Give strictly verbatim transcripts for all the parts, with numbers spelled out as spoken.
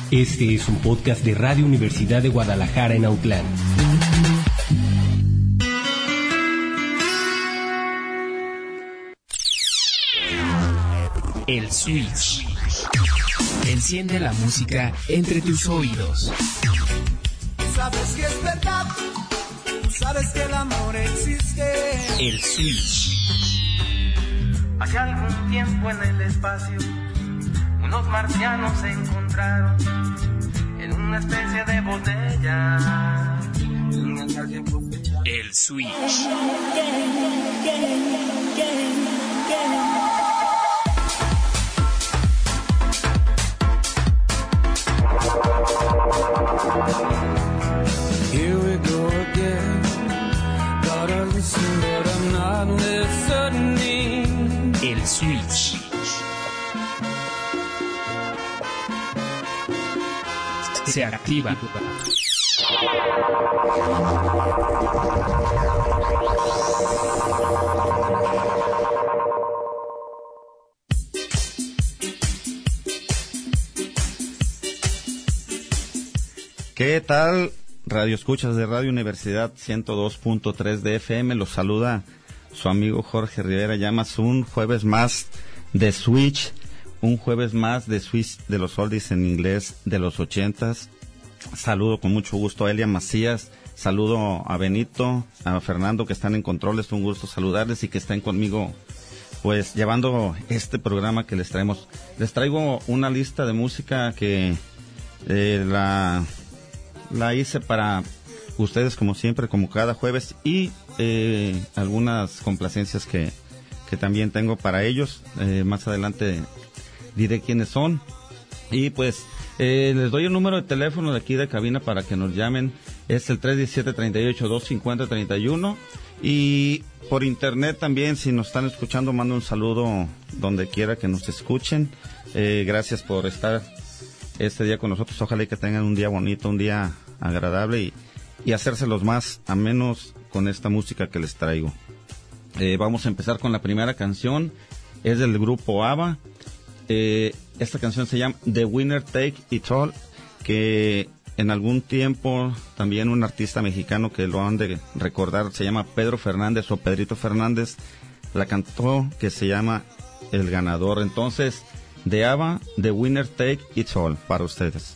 Este es un podcast de Radio Universidad de Guadalajara en Autlán. El Switch. Enciende la música entre tus oídos. Sabes que es verdad, sabes que el amor existe. El Switch. Hace algún tiempo en el espacio, unos marcianos se encontraron en una especie de botella. El Switch. Here we go again. Gotta listen, but I'm not listening. El Switch. Se activa. ¿Qué tal? Radio Escuchas de Radio Universidad ciento dos punto tres de F M. Los saluda su amigo Jorge Rivera Llamas. Un jueves más de Switch. Un jueves más de Switch de los oldies en inglés de los ochentas. Saludo con mucho gusto a Elia Macías. Saludo a Benito, a Fernando que están en controles. Un gusto saludarles y que estén conmigo pues llevando este programa que les traemos. Les traigo una lista de música que eh, la... La hice para ustedes como siempre, como cada jueves, y eh, algunas complacencias que, que también tengo para ellos. Eh, más adelante diré quiénes son. Y pues eh, les doy el número de teléfono de aquí de cabina para que nos llamen. Es el tres uno siete, tres ocho, dos cinco cero, tres uno. Y por internet también, si nos están escuchando, mando un saludo donde quiera que nos escuchen. Eh, gracias por estar este día con nosotros. Ojalá y que tengan un día bonito, un día agradable y, y hacérselos más amenos con esta música que les traigo. Eh, vamos a empezar con la primera canción. Es del grupo ABBA. Eh, esta canción se llama The Winner Take It All, que en algún tiempo también un artista mexicano que lo han de recordar se llama Pedro Fernández o Pedrito Fernández, la cantó, que se llama El Ganador. Entonces, de ABBA, The Winner Take It All, para ustedes.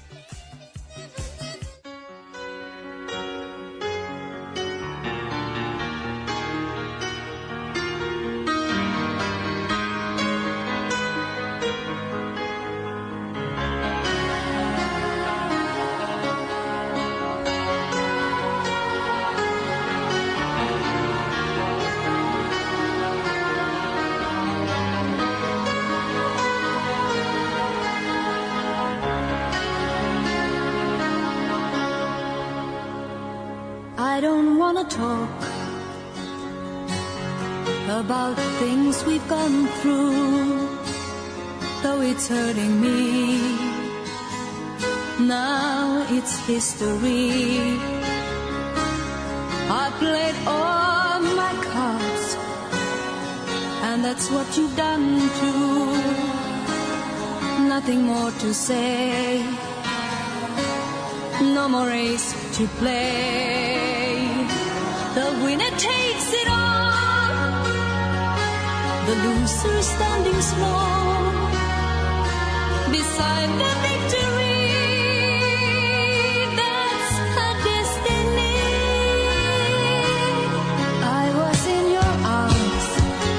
I don't wanna talk about things we've gone through, though it's hurting me. Now it's history. I played all my cards, and that's what you've done too. Nothing more to say, no more race to play. The winner takes it all, the loser standing small beside the victory. That's her destiny. I was in your arms,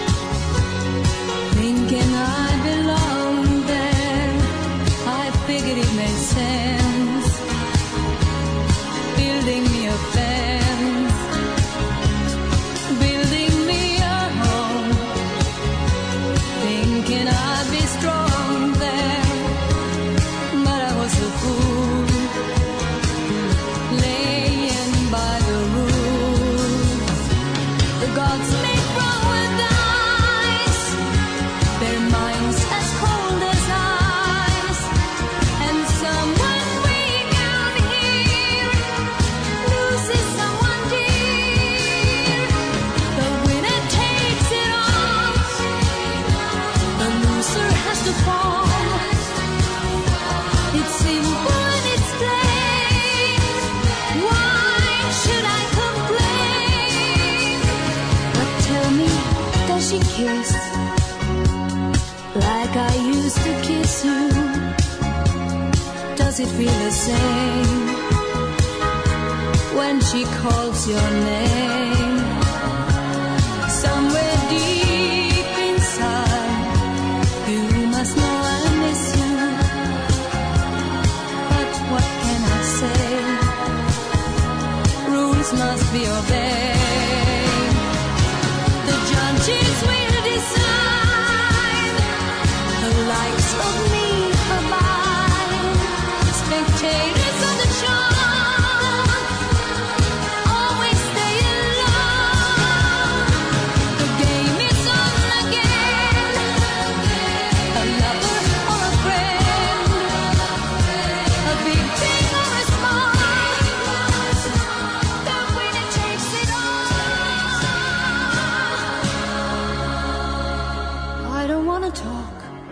thinking I belonged there. I figured it made sense, building me a fence, building me a home, thinking I'd be strong there, but I just to kiss you. Does it feel the same when she calls your name? Somewhere deep inside, you must know I miss you. But what can I say? Rules must be obeyed. The judges will decide the likes of me are mine. Spectators of the show always stay in love. The game is on again. A lover or a friend, a big thing or a small, the winner takes it all. I don't wanna talk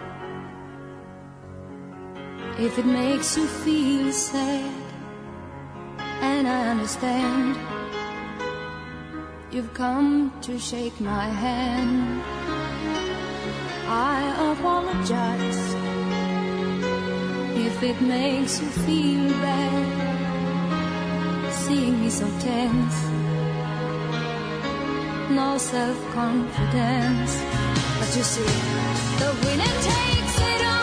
if it makes you feel sad, and I understand. You've come to shake my hand. I apologize if it makes you feel bad, seeing me so tense, no self-confidence. But you see, the winner takes it all.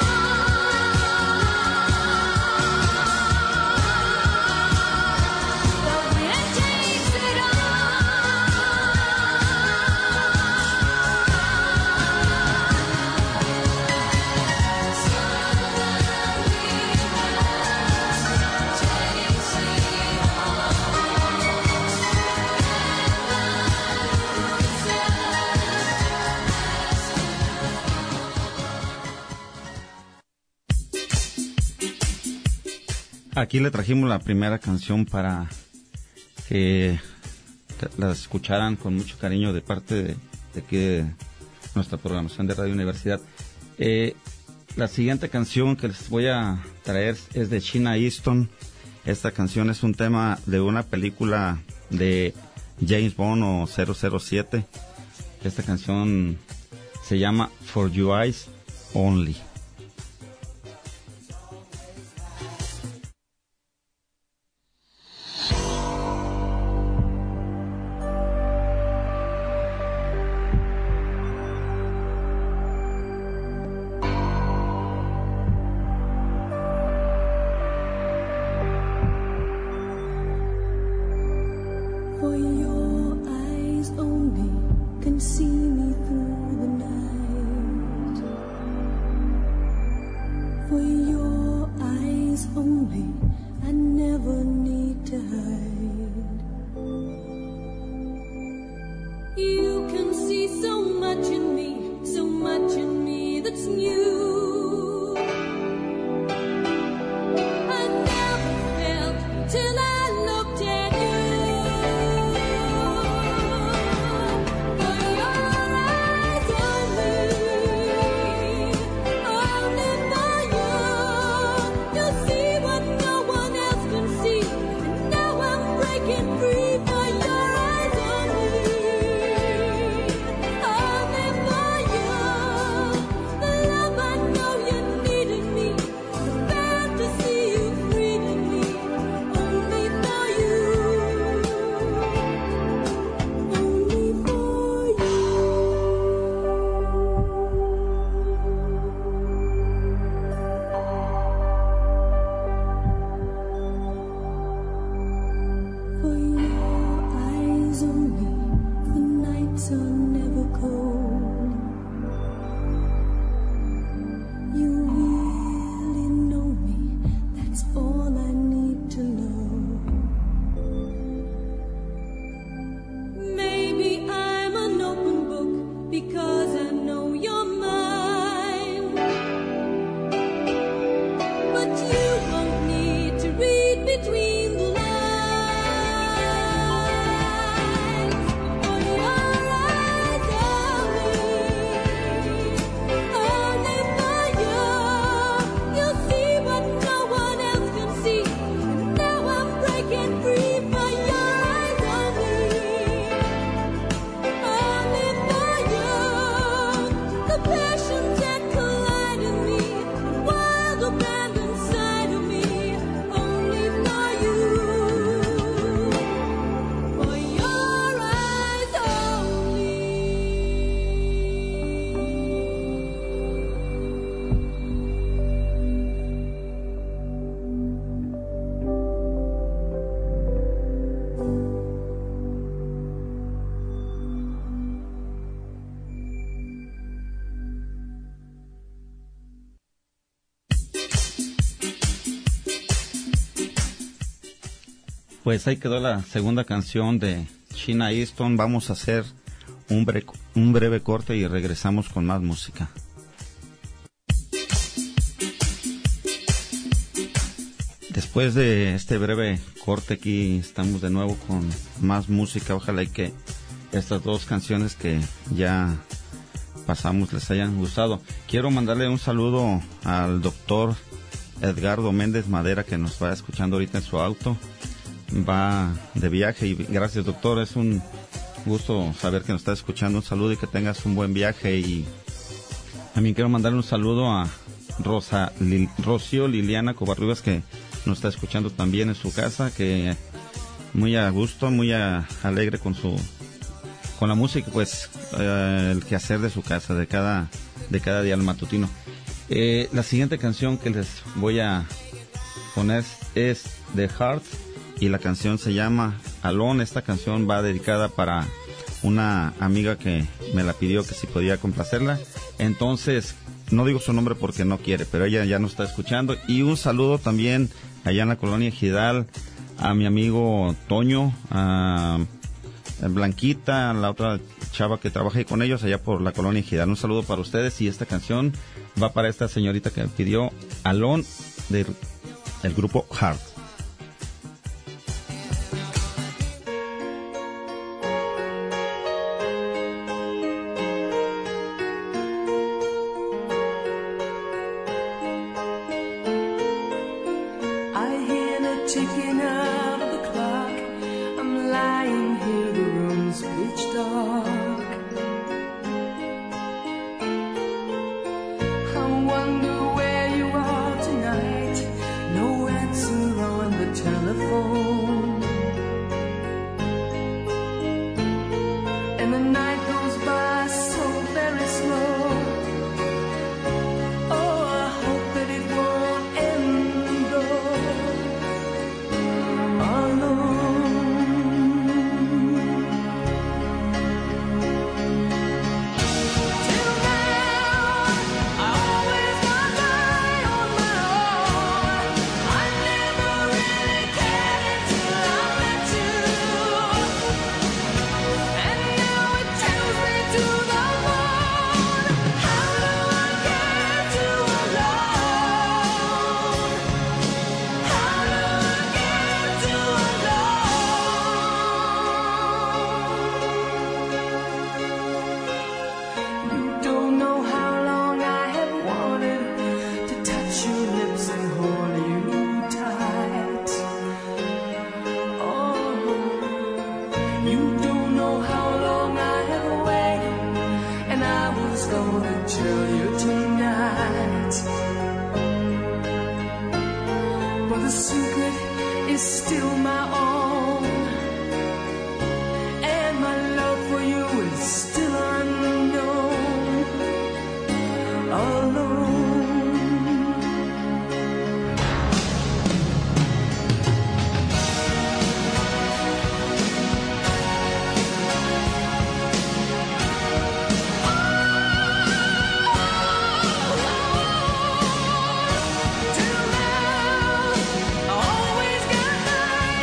The winner takes it Aquí le trajimos la primera canción para que la escucharan con mucho cariño de parte de, de aquí de nuestra programación de Radio Universidad. Eh, la siguiente canción que les voy a traer es de Sheena Easton. Esta canción es un tema de una película de James Bond o cero cero siete. Esta canción se llama For Your Eyes Only. For your eyes only can see me through the night. For your eyes only, I never need to hide. You can see so much in me, so much in me that's new. I never felt till I looked at you. For your eyes only, only for you. You see what no one else can see, and now I'm breaking free. For your eyes only, only for you. The love I Pues ahí quedó la segunda canción de Sheena Easton. Vamos a hacer un, bre- un breve corte y regresamos con más música. Después de este breve corte aquí estamos de nuevo con más música. Ojalá y que estas dos canciones que ya pasamos les hayan gustado. Quiero mandarle un saludo al doctor Edgardo Méndez Madera, que nos va escuchando ahorita en su auto. Va de viaje y gracias, doctor, es un gusto saber que nos está escuchando. Un saludo y que tengas un buen viaje. Y también quiero mandarle un saludo a Rosa, Lil, Rocío Liliana Covarrubias, que nos está escuchando también en su casa, que muy a gusto, muy a, alegre con su con la música, pues eh, el quehacer de su casa, de cada de cada día al matutino. Eh, la siguiente canción que les voy a poner es The Heart y la canción se llama Alone. Esta canción va dedicada para una amiga que me la pidió que si podía complacerla. Entonces, no digo su nombre porque no quiere, pero ella ya nos está escuchando. Y un saludo también allá en la colonia Ejidal a mi amigo Toño, a Blanquita, a la otra chava que trabaja ahí con ellos allá por la colonia Ejidal. Un saludo para ustedes y esta canción va para esta señorita que pidió Alone del del grupo Heart. Always got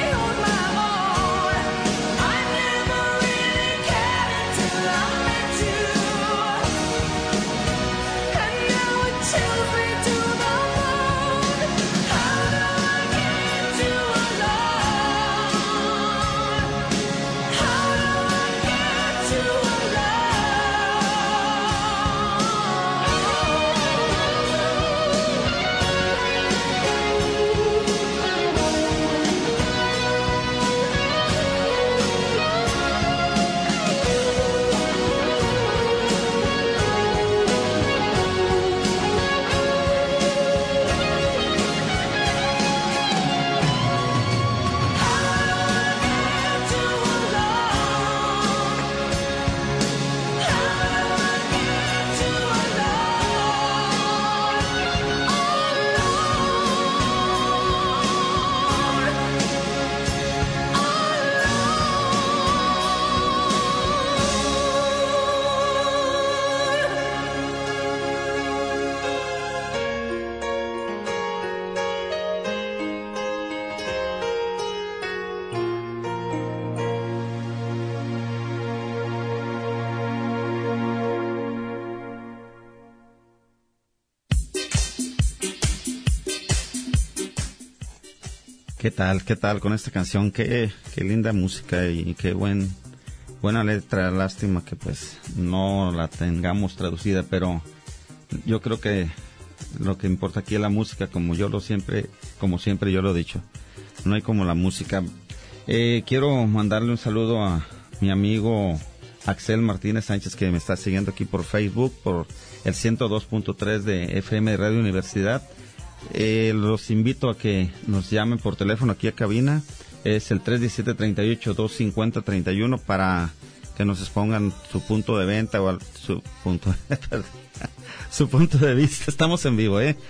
¿Qué tal? ¿Qué tal con esta canción? Qué, qué linda música y qué buen, buena letra. Lástima que pues no la tengamos traducida, pero yo creo que lo que importa aquí es la música, como yo lo siempre, como siempre yo lo he dicho. No hay como la música. Eh, quiero mandarle un saludo a mi amigo Axel Martínez Sánchez, que me está siguiendo aquí por Facebook, por el ciento dos punto tres de F M de Radio Universidad. Eh, los invito a que nos llamen por teléfono aquí a cabina. Es el tres diecisiete, treinta y ocho, doscientos cincuenta, treinta y uno para que nos expongan su punto de venta o al, su punto su punto de vista. Estamos en vivo, ¿eh?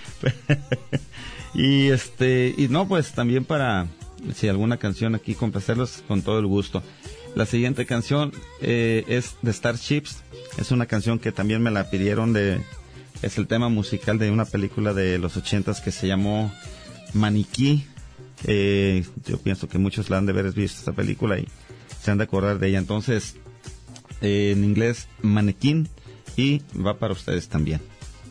y este y no, pues también para si alguna canción aquí complacerlos con todo el gusto. La siguiente canción eh, es de Starships. Es una canción que también me la pidieron de es el tema musical de una película de los ochentas que se llamó Maniquí. Eh, yo pienso que muchos la han de haber visto esta película y se han de acordar de ella. Entonces, eh, en inglés, Mannequin, y va para ustedes también.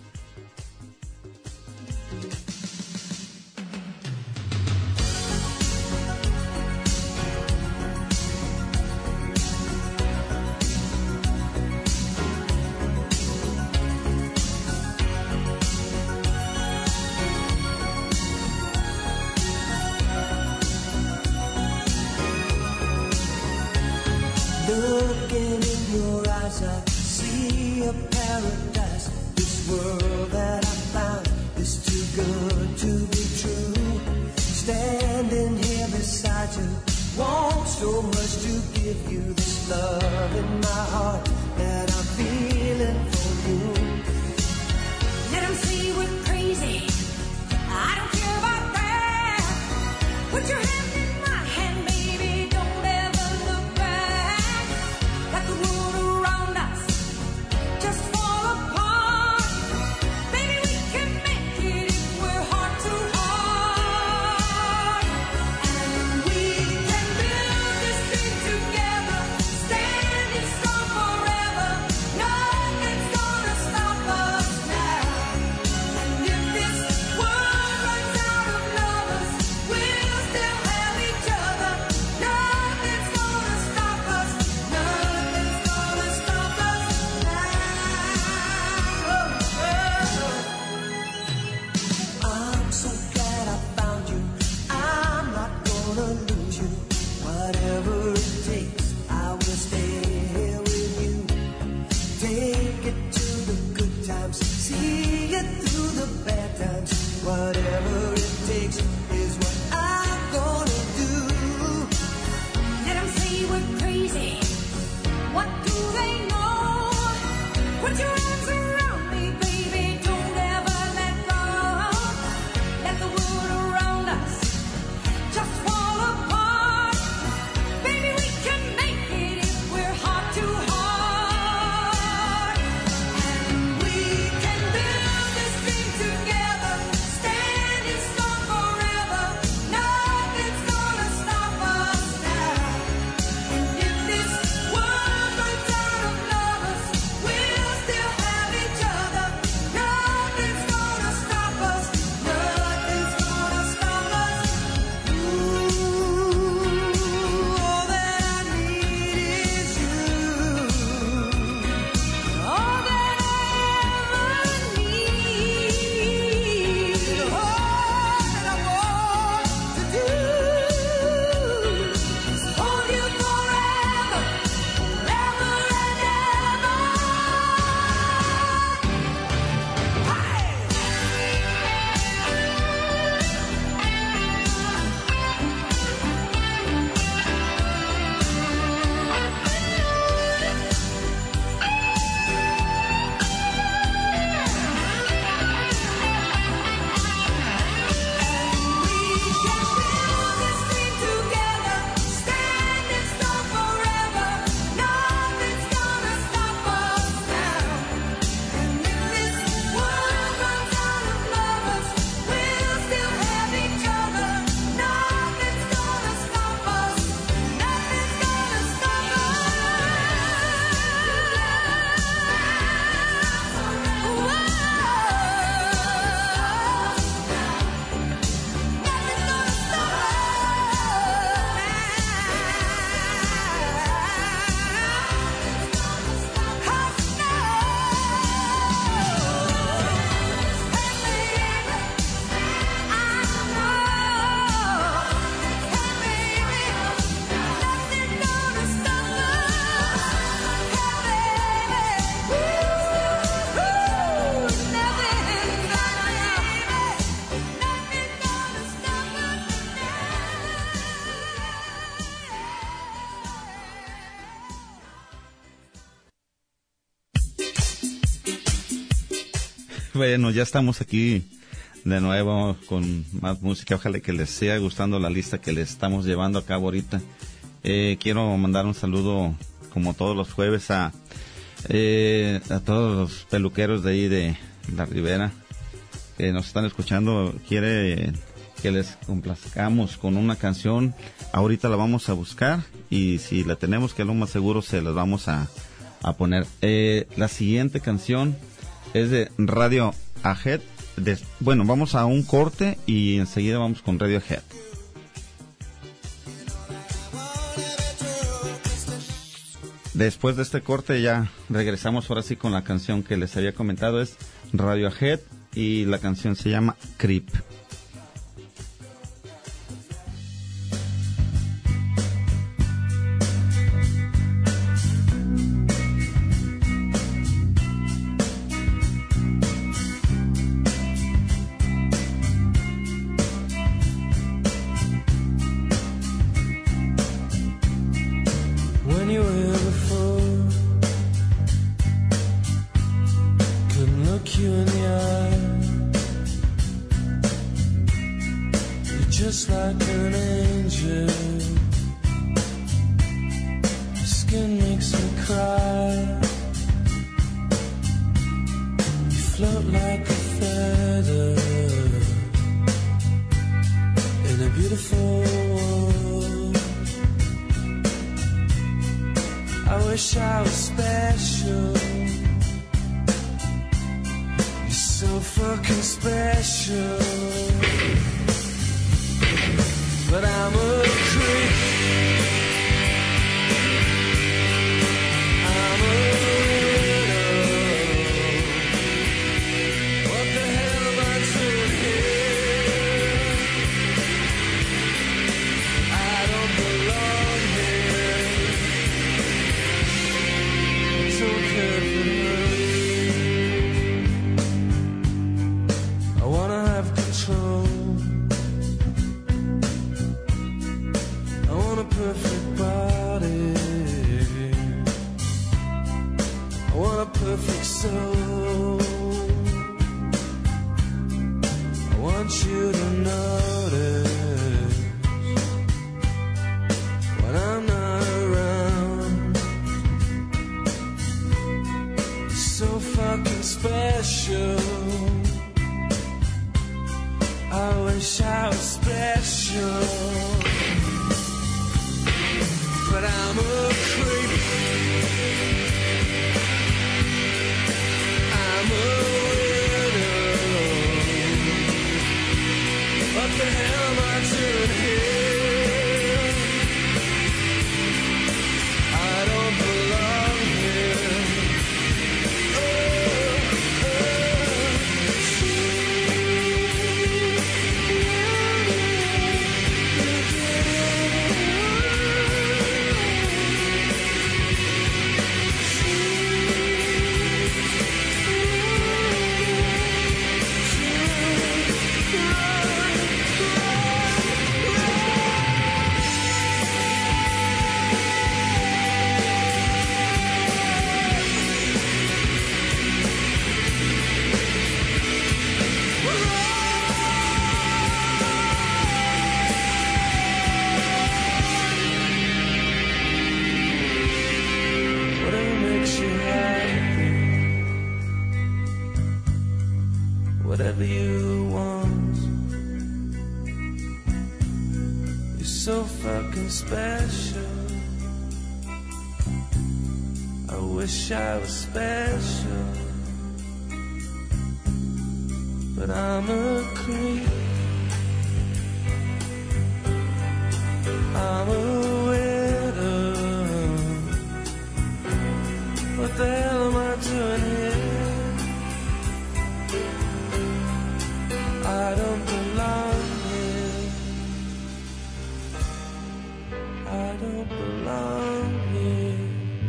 Looking in your eyes, I see a paradise. This world that I found is too good to be true. Standing here beside you, want so much to give you this love in my heart that I'm feeling for you. Let 'em say we're crazy. I don't care about that. Put your hand in my hand, baby. Don't ever look back. Let the world around us just fall apart. Baby, we can make it if we're heart to heart. And we can build this thing together, standing strong forever. Nothing's gonna stop us now. And if this Bueno, ya estamos aquí de nuevo con más música. Ojalá que les siga gustando la lista que les estamos llevando a cabo ahorita. Eh, quiero mandar un saludo, como todos los jueves, a, eh, a todos los peluqueros de ahí de la Ribera que nos están escuchando. Quiere que les complazcamos con una canción. Ahorita la vamos a buscar y si la tenemos, que es lo más seguro, se las vamos a, a poner. Eh, la siguiente canción es de Radiohead. De, bueno, vamos a un corte y enseguida vamos con Radiohead. Después de este corte ya regresamos ahora sí con la canción que les había comentado. Es Radiohead y la canción se llama Creep. Special. I wish I was special, but I'm a creep. I'm a widow. What the hell am I doing here? I don't belong here. I don't belong here.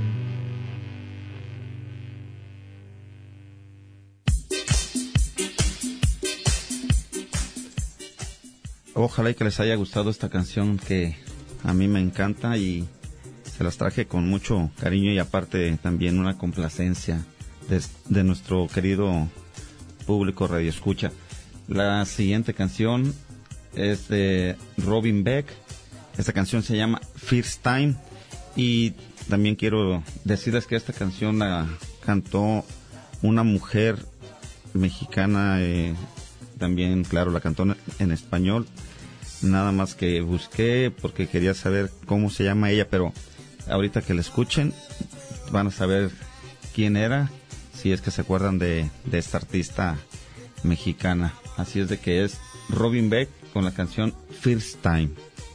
Ojalá y que les haya gustado esta canción que a mí me encanta y se las traje con mucho cariño y aparte también una complacencia de, de nuestro querido público radio escucha. La siguiente canción es de Robin Beck. Esta canción se llama First Time. Y también quiero decirles que esta canción la cantó una mujer mexicana, eh, también, claro, la cantó en español. Nada más que busqué porque quería saber cómo se llama ella, pero ahorita que la escuchen van a saber quién era, si es que se acuerdan de, de esta artista mexicana. Así es de que es Robin Beck con la canción First Time.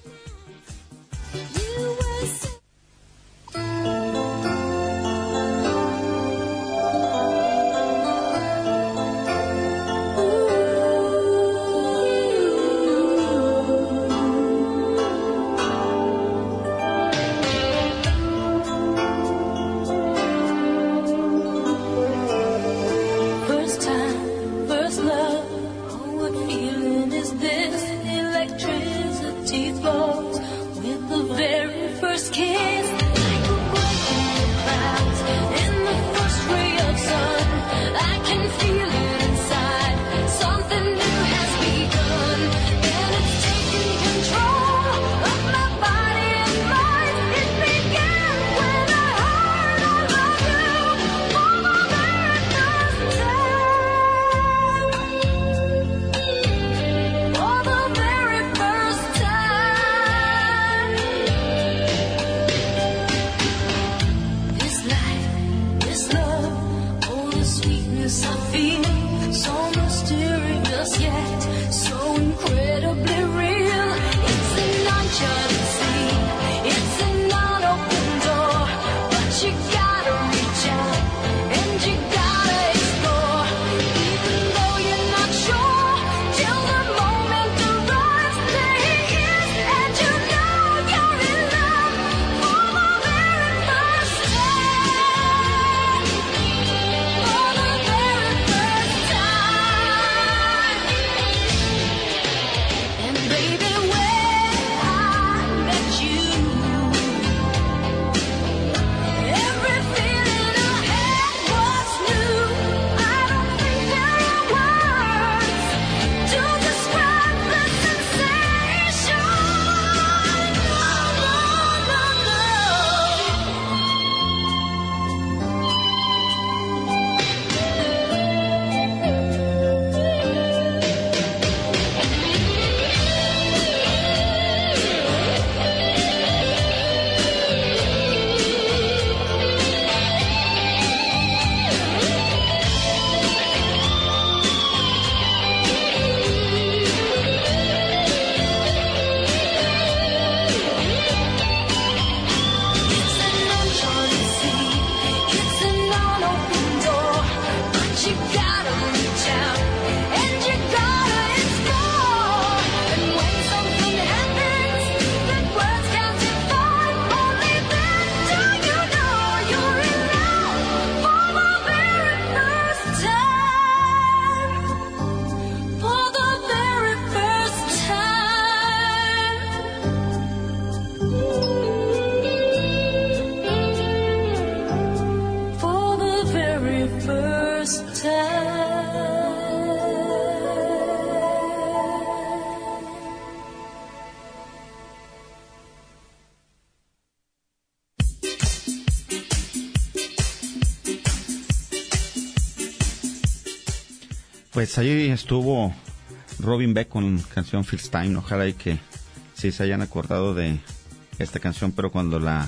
Pues ahí estuvo Robin Beck con canción First Time. Ojalá y que sí se hayan acordado de esta canción, pero cuando la,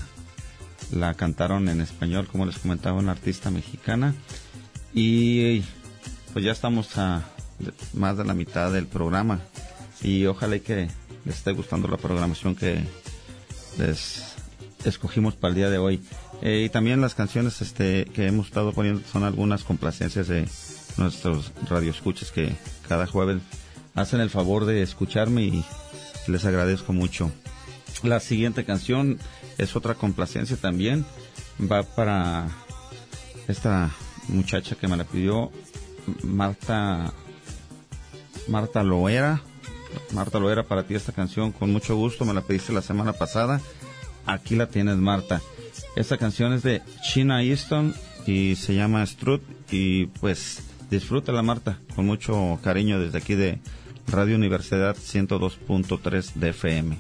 la cantaron en español, como les comentaba, una artista mexicana. Y pues ya estamos a más de la mitad del programa y ojalá y que les esté gustando la programación que les escogimos para el día de hoy. Eh, y también las canciones este que hemos estado poniendo son algunas complacencias de nuestros radioescuchas que cada jueves hacen el favor de escucharme y les agradezco mucho. La siguiente canción es otra complacencia también, va para esta muchacha que me la pidió, Marta Marta Loera. Marta Loera, para ti esta canción, con mucho gusto, me la pediste la semana pasada, aquí la tienes, Marta. Esta canción es de China Easton y se llama Strut, y pues Disfrútala, Marta, con mucho cariño desde aquí de Radio Universidad ciento dos punto tres de F M.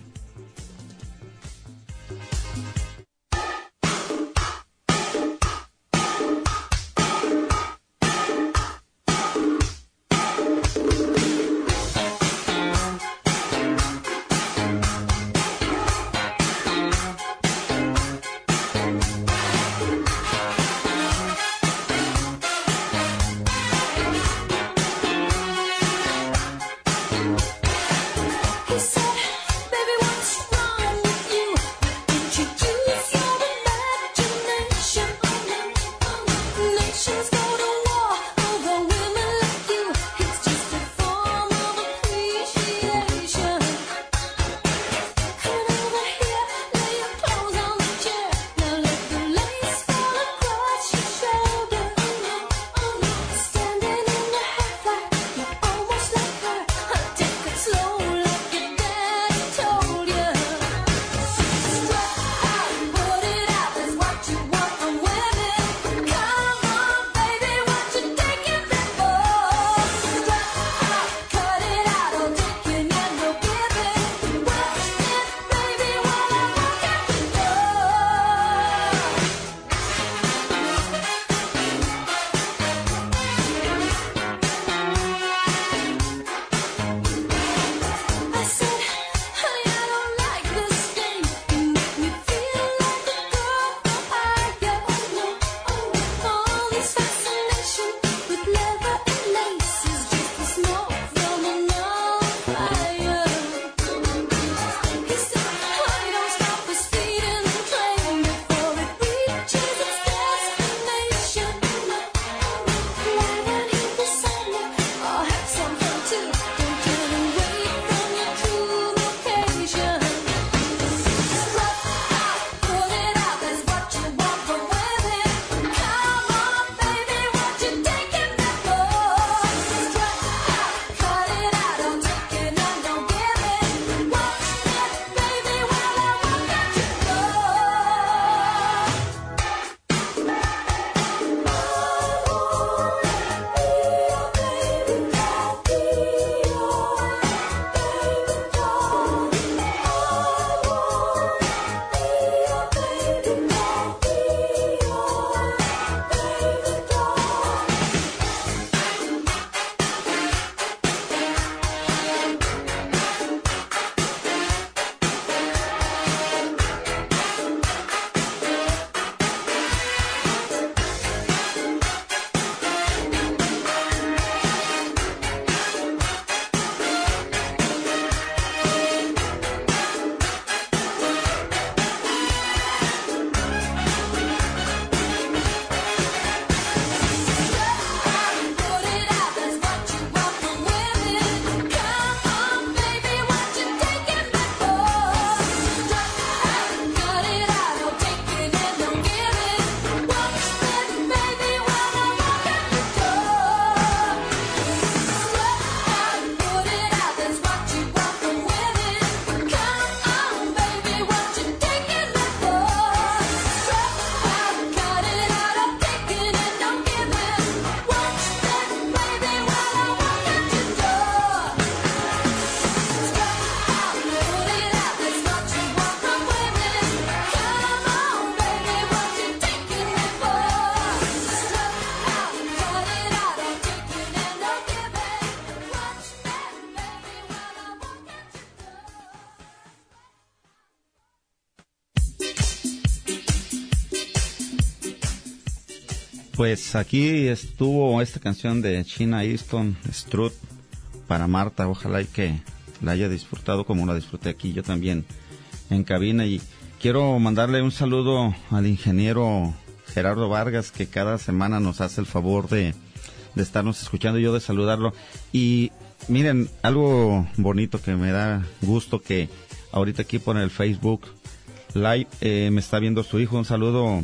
Pues aquí estuvo esta canción de China Easton, Strut, para Marta. Ojalá y que la haya disfrutado como la disfruté aquí yo también en cabina. Y quiero mandarle un saludo al ingeniero Gerardo Vargas, que cada semana nos hace el favor de, de estarnos escuchando y yo de saludarlo. Y miren, algo bonito que me da gusto, que ahorita aquí por el Facebook Live eh, me está viendo su hijo. Un saludo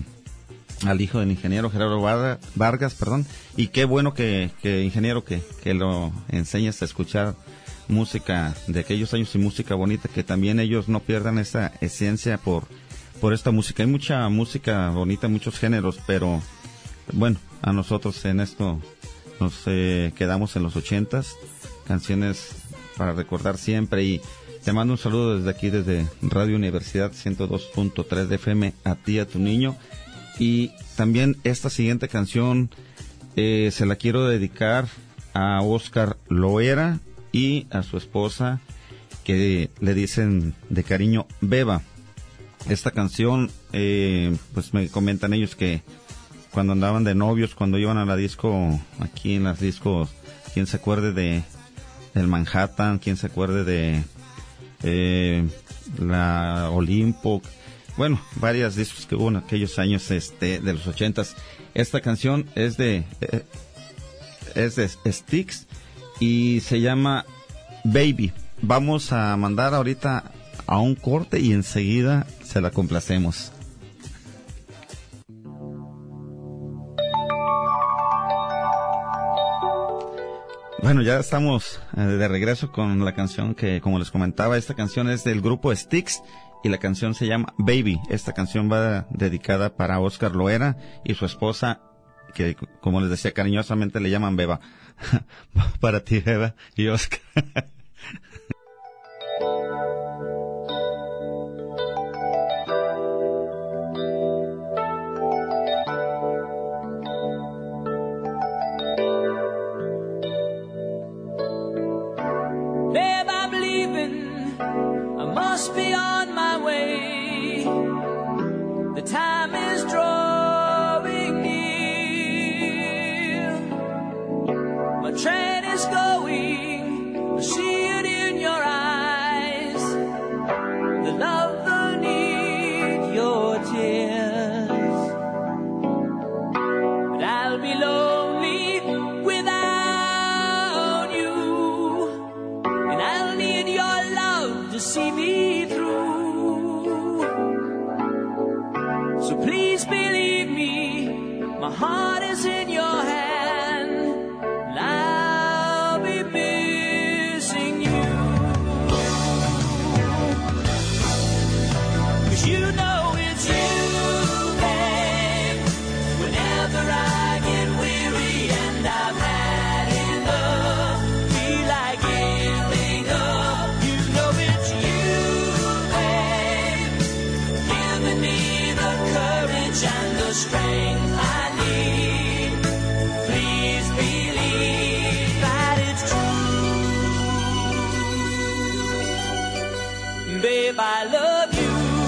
al hijo del ingeniero Gerardo Vargas, perdón, y qué bueno que, que ingeniero, que, que lo enseñes a escuchar música de aquellos años y música bonita, que también ellos no pierdan esa esencia por, por esta música. Hay mucha música bonita, muchos géneros, pero bueno, a nosotros en esto nos eh, quedamos en los ochentas, canciones para recordar siempre. Y te mando un saludo desde aquí, desde Radio Universidad ciento dos punto tres de F M, a ti, a tu niño. Y también esta siguiente canción eh, se la quiero dedicar a Oscar Loera y a su esposa, que le dicen de cariño Beba. Esta canción, eh, pues me comentan ellos que cuando andaban de novios, cuando iban a la disco, aquí en las discos, quien se acuerde de del Manhattan, quien se acuerde de eh, la Olimpo, bueno, varias discos que hubo en aquellos años este de los ochentas. Esta canción es de eh, es de Styx y se llama Baby. Vamos a mandar ahorita a un corte y enseguida se la complacemos. Bueno, ya estamos eh, de regreso con la canción que, como les comentaba, esta canción es del grupo Styx y la canción se llama Baby. Esta canción va dedicada para Oscar Loera y su esposa, que como les decía cariñosamente le llaman Beba. Para ti, Beba y Oscar. Babe, I'm leaving. I must be on my way. The time is drawing near. My train is going. I see it in your eyes. The love, the need, your tears. But I'll be lonely without you. And I'll need your love to see me through. So please believe me, my heart is in your hand, and I'll be missing you. 'Cause you know it's you, babe. Whenever I get weary and I've had enough, feel like giving up, you know it's you, babe. Giving me the courage and the strength I need. Please believe that it's true. Babe, I love you.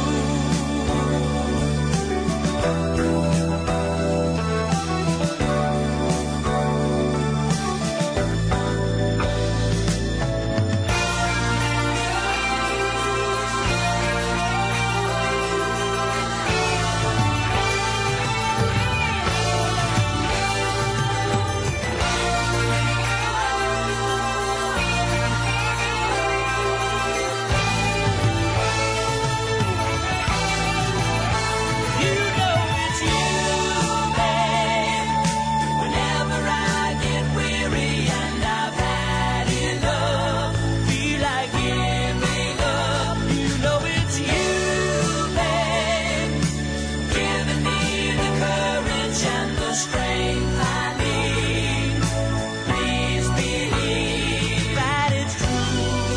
You know it's you, babe. Whenever I get weary and I've had enough, feel like giving up, you know it's you, babe. Giving me the courage and the strength I need. Please believe that it's true.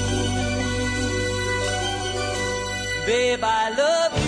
Babe, I love you.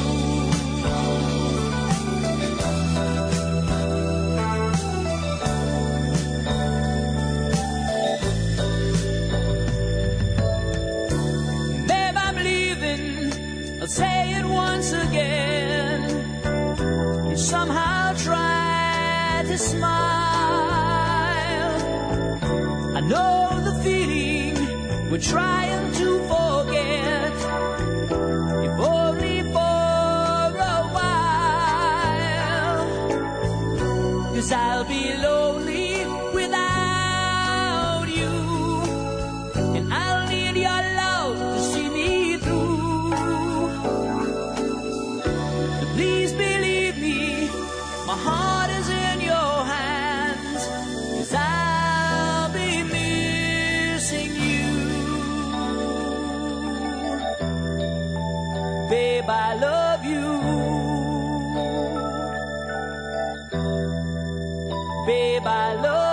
Babe, I'm leaving. I'll say it once again. You somehow try to smile. I know the feeling we're trying to forget. If only for a while. 'Cause I'll be lonely without you. And I'll need your love to see me through. So please believe me, my heart is in your hands. 'Cause I'll be missing you. Babe, I love you. Babe, I love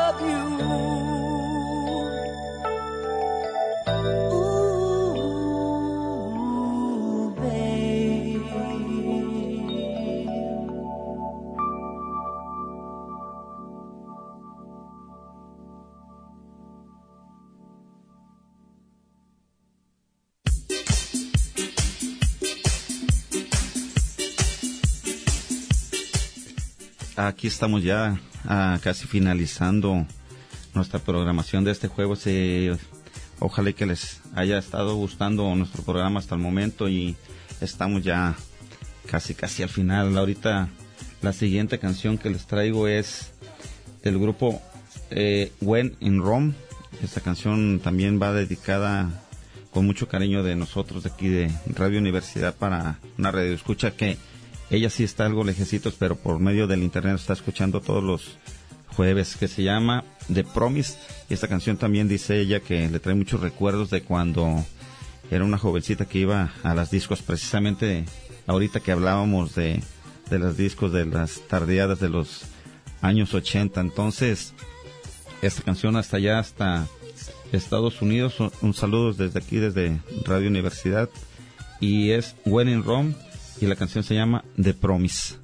aquí estamos ya ah, casi finalizando nuestra programación de este jueves. Eh, ojalá que les haya estado gustando nuestro programa hasta el momento y estamos ya casi casi al final. Ahorita la siguiente canción que les traigo es del grupo eh, When in Rome. Esta canción también va dedicada con mucho cariño de nosotros de aquí de Radio Universidad para una radio escucha que ella sí está algo lejecitos, pero por medio del internet está escuchando todos los jueves, que se llama The Promise. Y esta canción también dice ella que le trae muchos recuerdos de cuando era una jovencita que iba a las discos, precisamente ahorita que hablábamos de, de los discos de las tardeadas de los años ochenta. Entonces, esta canción hasta allá, hasta Estados Unidos, un, un saludo desde aquí, desde Radio Universidad, y es When in Rome, y la canción se llama The Promise.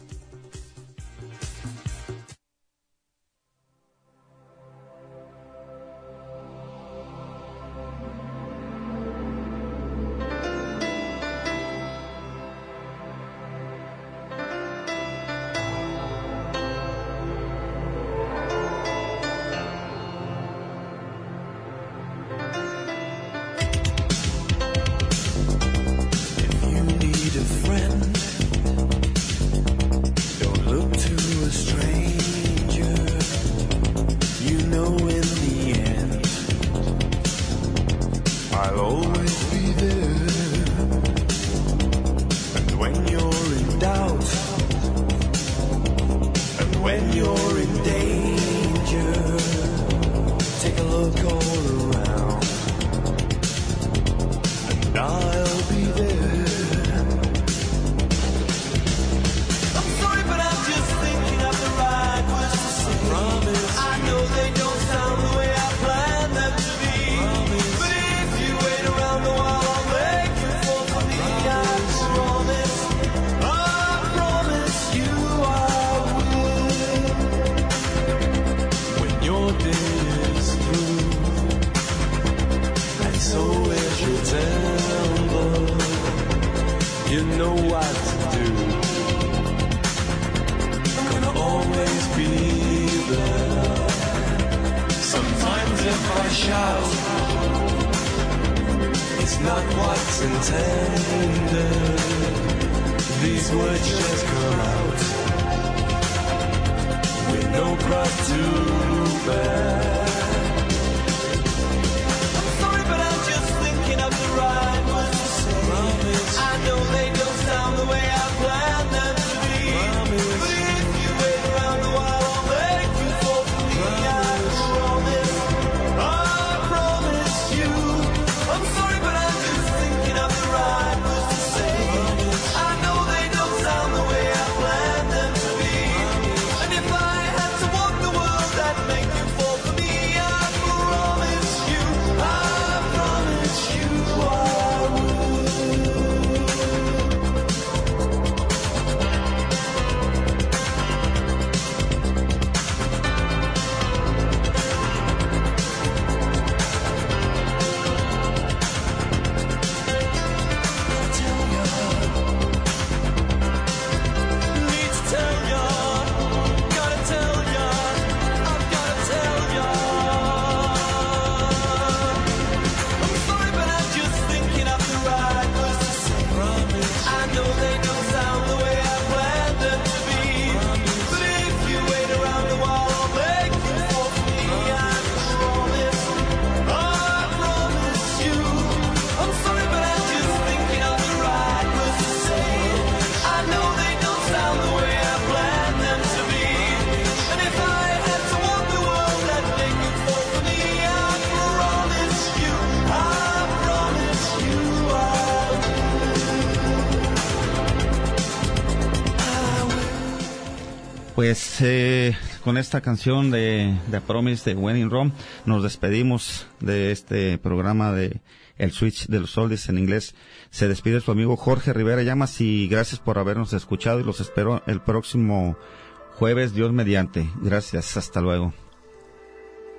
Pues eh, con esta canción de The Promise de When in Rome nos despedimos de este programa de El Switch de los Oldies en inglés. Se despide su amigo Jorge Rivera Llamas y gracias por habernos escuchado y los espero el próximo jueves, Dios mediante. Gracias, hasta luego.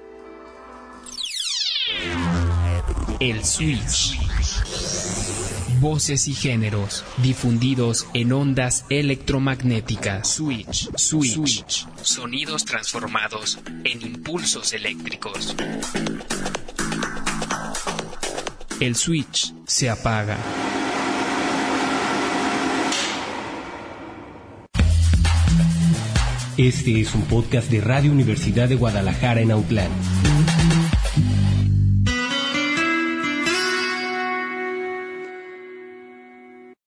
El Switch. voces y géneros, difundidos en ondas electromagnéticas. Switch, switch, switch. Sonidos transformados en impulsos eléctricos. El switch se apaga. Este es un podcast de Radio Universidad de Guadalajara en Autlán.